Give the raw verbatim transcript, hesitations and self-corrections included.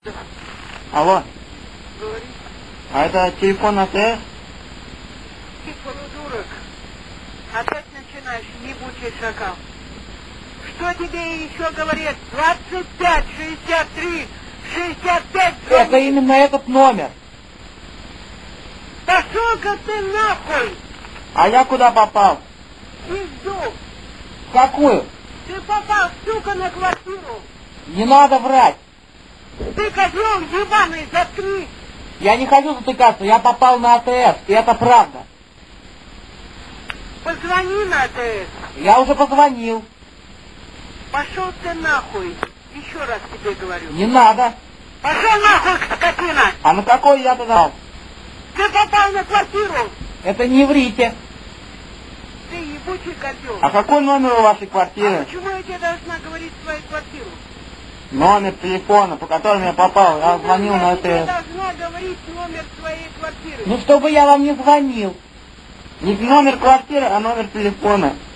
Алло. Говори. А это телефон АТС? Ты полудурок. Опять начинаешь, ебучий шакал. Что тебе еще говорят? двадцать пять шестьдесят три шестьдесят пять. Это именно этот номер. Пошел-ка ты нахуй! А я куда попал? Пизду! В какую? Ты попал, сука, на квартиру! Не надо врать. Ты козел ебаный, заткнись! Я не хочу затыкаться, я попал на АТС, и это правда. Позвони на АТС. Я уже позвонил. Пошел ты нахуй. Еще раз тебе говорю. Не надо. Пошел нахуй, скотина! А на какой я тогда? Ты попал на квартиру! Это не врите. Ты ебучий козел. А какой номер у вашей А квартиры? почему я тебе должна говорить свою квартиру? Номер телефона, по которому я попал. Я Почему звонил на я тебе АТС. должна говорить номер своей квартиры? Ну, чтобы я вам не звонил. Не номер квартиры, а номер телефона.